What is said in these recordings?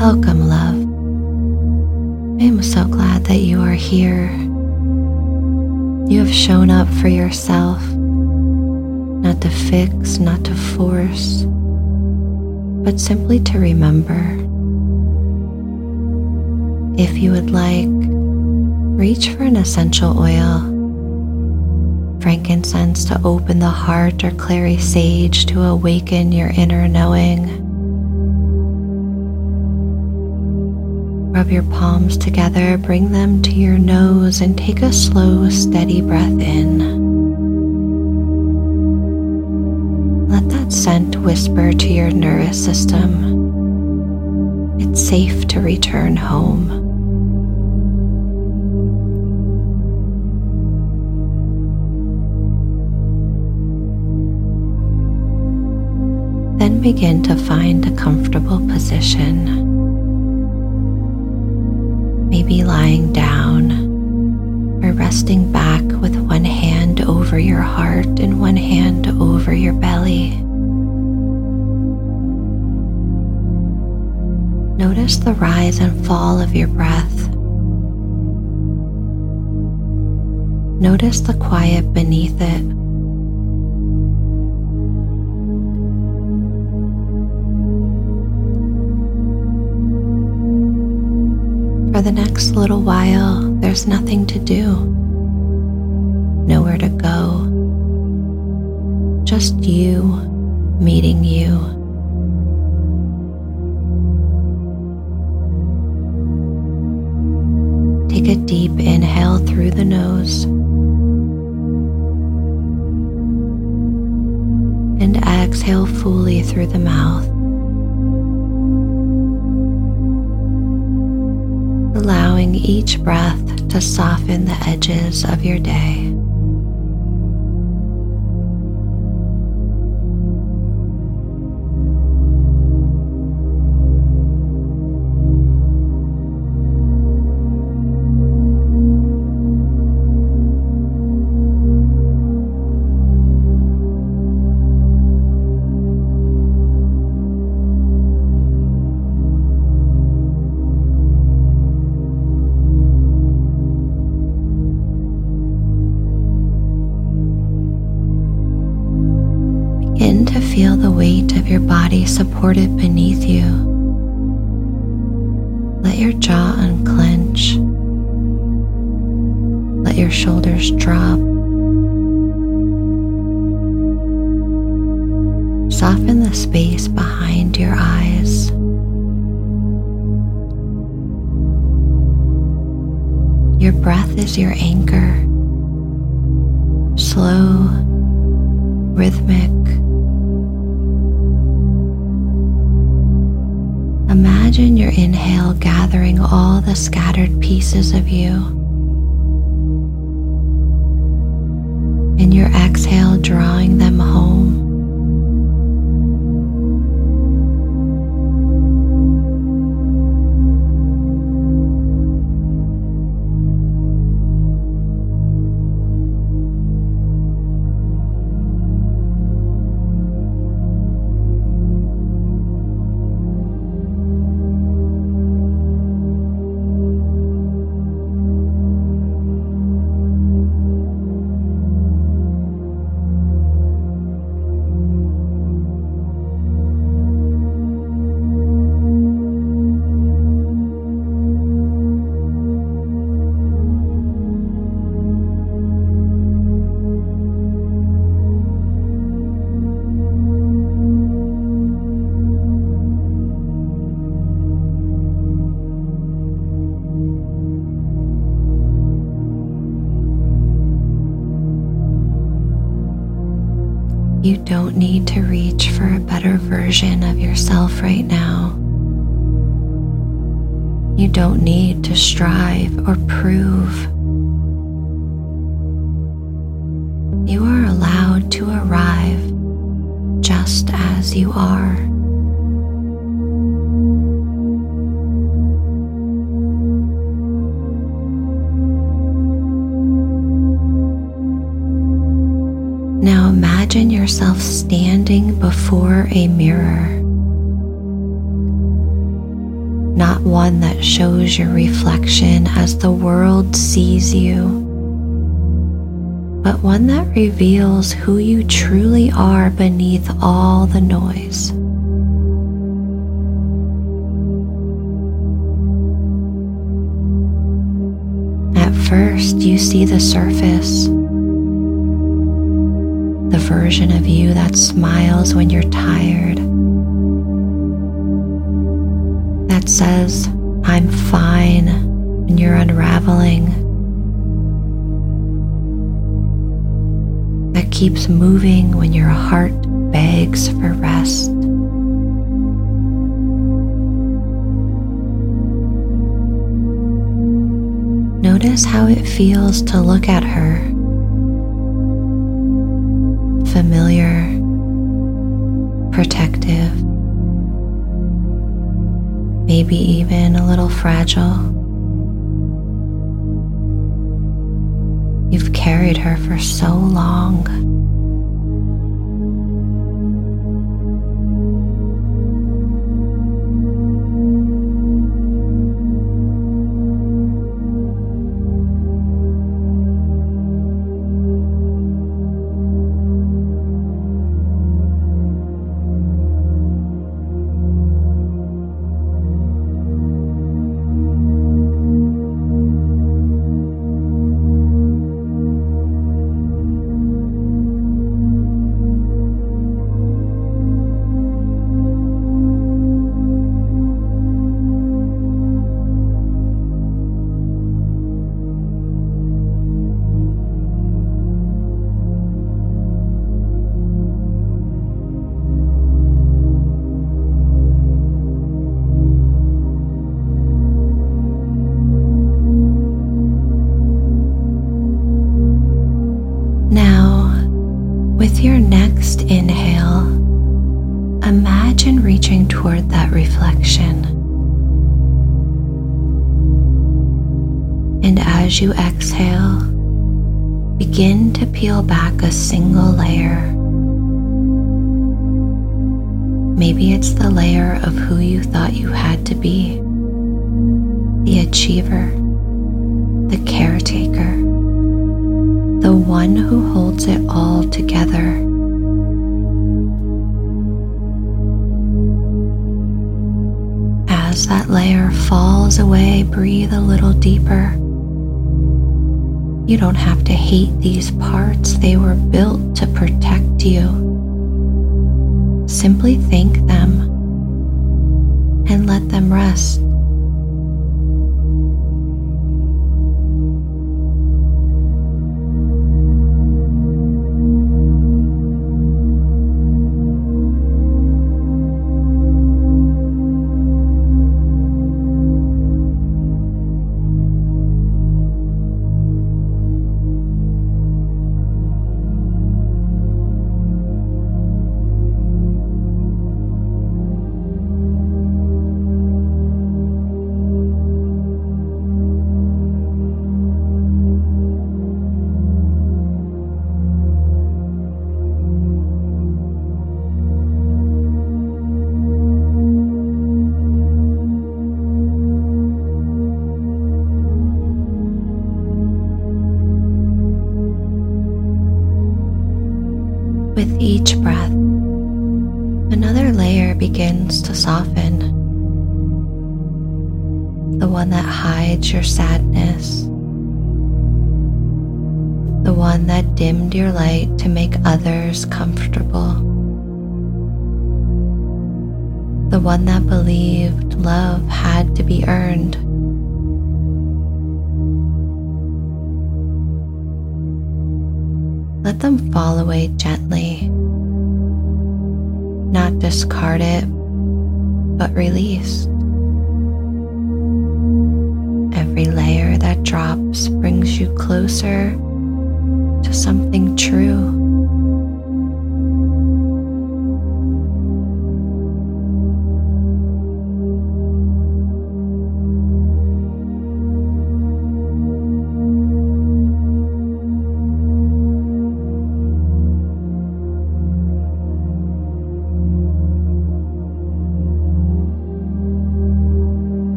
Welcome, love. I am so glad that you are here. You have shown up for yourself, not to fix, not to force, but simply to remember. If you would like, reach for an essential oil, frankincense to open the heart, or clary sage to awaken your inner knowing. Rub your palms together, bring them to your nose, and take a slow, steady breath in. Let that scent whisper to your nervous system. It's safe to return home. Then begin to find a comfortable position. Maybe lying down or resting back with one hand over your heart and one hand over your belly. Notice the rise and fall of your breath. Notice the quiet beneath it. For the next little while, there's nothing to do, nowhere to go, just you meeting you. Take a deep inhale through the nose and exhale fully through the mouth. Allowing each breath to soften the edges of your day. Begin to feel the weight of your body supported beneath you. Let your jaw unclench. Let your shoulders drop. Soften the space behind your eyes. Your breath is your anchor. Slow, rhythmic. Imagine your inhale gathering all the scattered pieces of you, and your exhale drawing them home. You don't need to reach for a better version of yourself right now. You don't need to strive or prove. You are allowed to arrive just as you are. Now imagine yourself standing before a mirror. not one that shows your reflection as the world sees you, but one that reveals who you truly are beneath all the noise. At first, you see the surface, the version of you that smiles when you're tired, that says, "I'm fine," when you're unraveling, that keeps moving when your heart begs for rest. Notice how it feels to look at her. Familiar, protective, maybe even a little fragile. You've carried her for so long. With your next inhale, imagine reaching toward that reflection. And as you exhale, begin to peel back a single layer. Maybe it's the layer of who you thought you had to be, the achiever, the caretaker, the one who holds it all together. As that layer falls away, breathe a little deeper. You don't have to hate these parts, they were built to protect you. Simply thank them and let them rest. With each breath, another layer begins to soften. The one that hides your sadness. The one that dimmed your light to make others comfortable. The one that believed love had to be earned. Let them fall away gently. Not discard it, but release. Every layer that drops brings you closer to something true.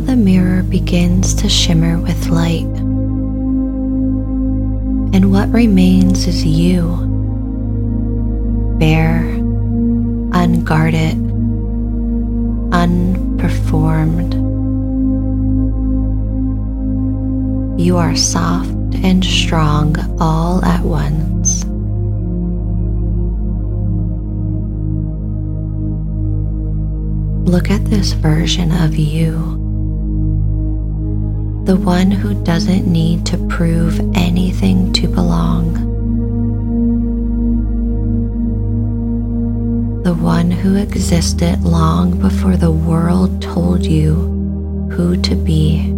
the mirror begins to shimmer with light, and what remains is you, bare, unguarded, unperformed. You are soft and strong all at once. Look at this version of you, the one who doesn't need to prove anything to belong, the one who existed long before the world told you who to be.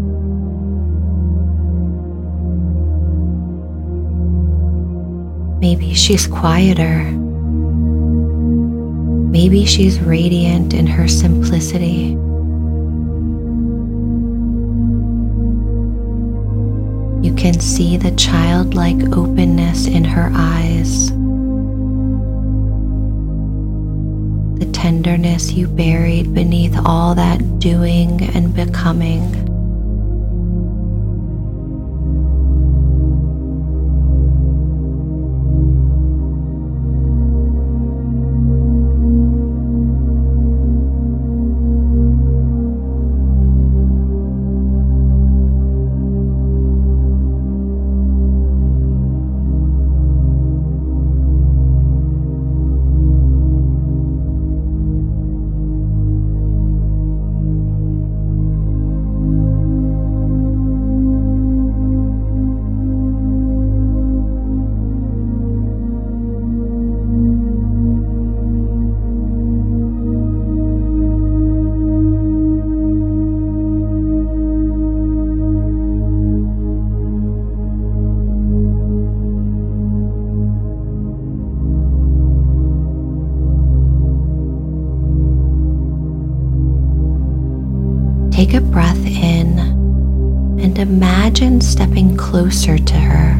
Maybe she's quieter. Maybe she's radiant in her simplicity. You can see the childlike openness in her eyes, the tenderness you buried beneath all that doing and becoming. Take a breath in and imagine stepping closer to her.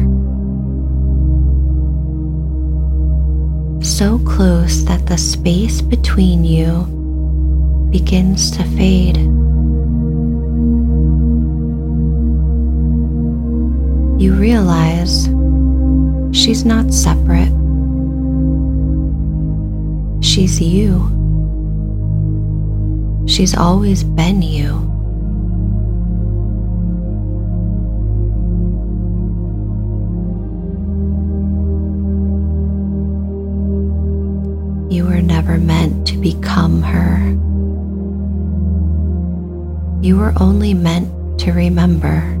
So close that the space between you begins to fade. You realize she's not separate. She's you. She's always been you. You were never meant to become her. You were only meant to remember.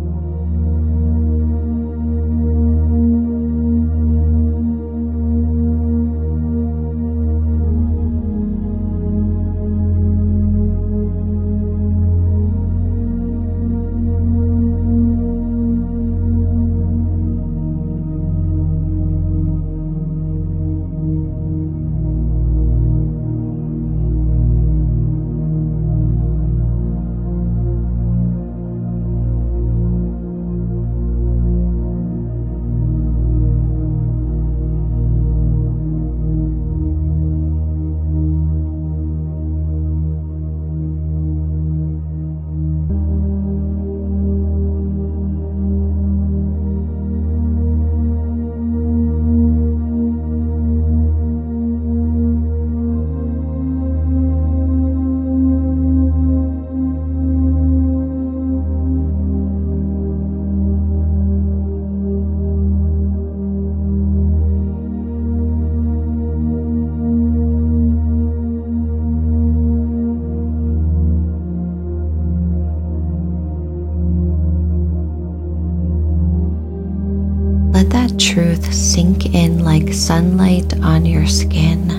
Let that truth sink in like sunlight on your skin.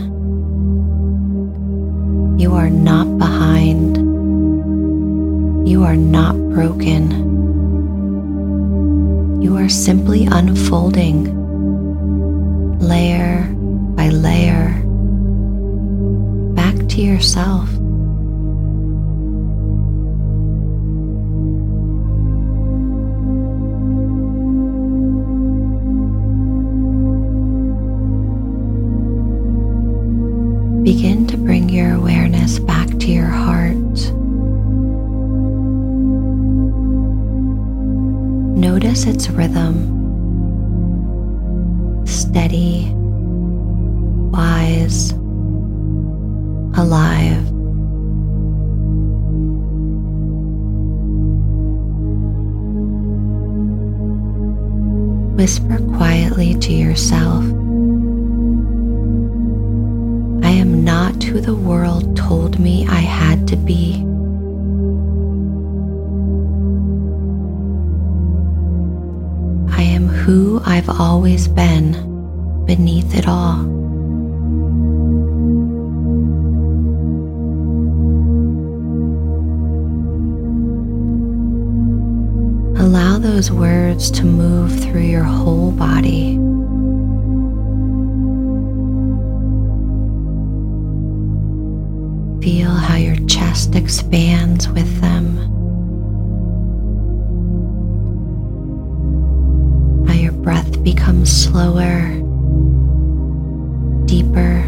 You are not behind. You are not broken. You are simply unfolding, layer by layer, back to yourself. Begin to bring your awareness back to your heart. Notice its rhythm, steady, wise, alive. Whisper quietly to yourself, I am not who the world told me I had to be. I am who I've always been beneath it all. Allow those words to move through your whole body. Feel how your chest expands with them, how your breath becomes slower, deeper.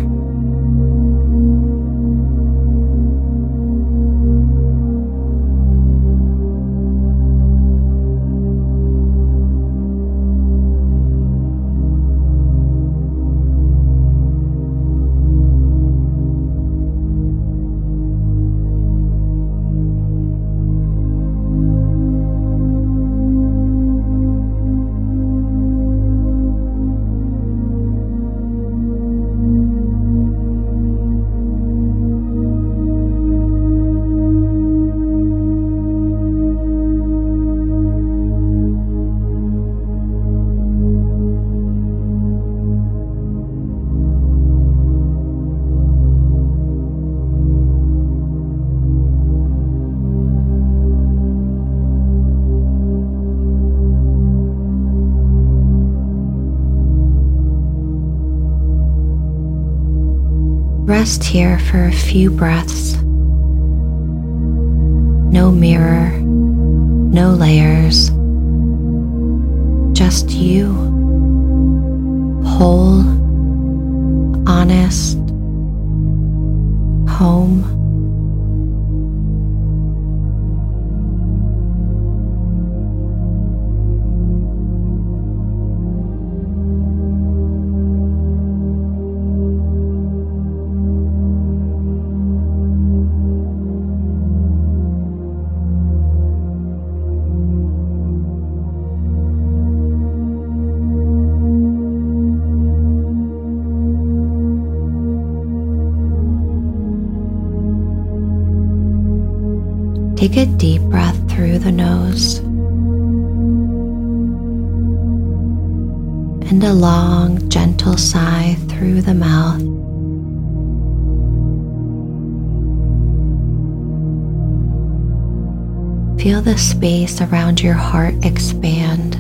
Rest here for a few breaths. No mirror, no layers, just you, whole, honest, home. Take a deep breath through the nose and a long, gentle sigh through the mouth. Feel the space around your heart expand.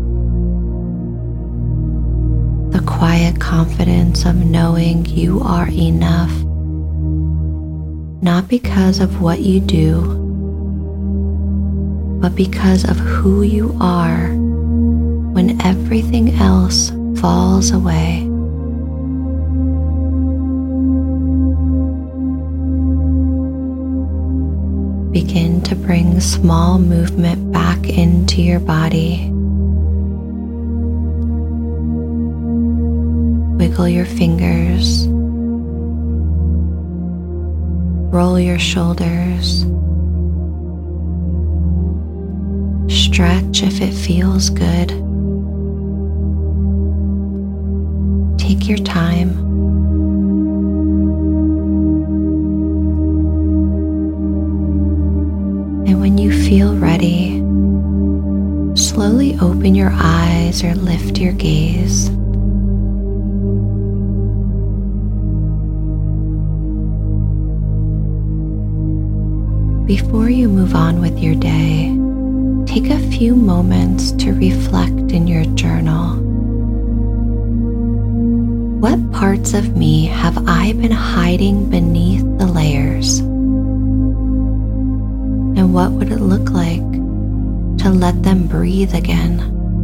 The quiet confidence of knowing you are enough, not because of what you do, but because of who you are when everything else falls away. Begin to bring small movement back into your body. Wiggle your fingers. Roll your shoulders. Stretch if it feels good. Take your time. And when you feel ready, slowly open your eyes or lift your gaze. Before you move on with your day, take a few moments to reflect in your journal. What parts of me have I been hiding beneath the layers? And what would it look like to let them breathe again?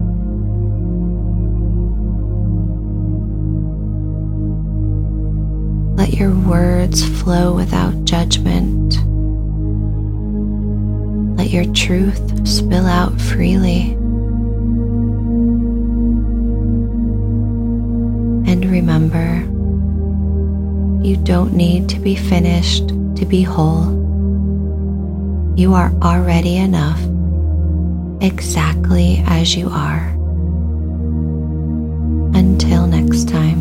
Let your words flow without judgment. Let your truth spill out freely. remember, you don't need to be finished to be whole. You are already enough, exactly as you are. Until next time.